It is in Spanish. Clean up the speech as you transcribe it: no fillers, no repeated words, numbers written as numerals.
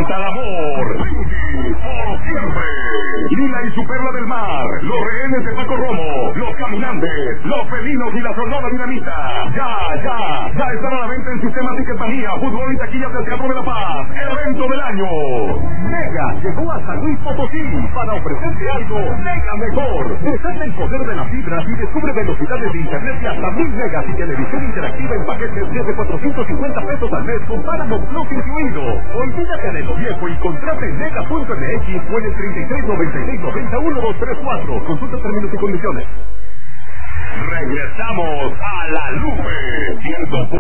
canta el amor. Brindis por siempre. Lila y su perla del mar, los rehenes de Paco Romo, los caminantes, los felinos y la sonora dinamita. Ya están a la venta en Sistema Ticketmanía, fútbol y taquillas del Teatro de la Paz. El evento del año. Mega llegó a San Luis Potosí para ofrecerte algo mega mejor. Desata el poder de la fibra y descubre velocidades de internet de hasta 1000 megas y televisión interactiva en paquetes desde 450 pesos al mes con Paramount Plus incluido. Olvídate de lo viejo y contrate en mega.mx o en el 3396901234. Consulta términos y condiciones. Regresamos a La Lupe.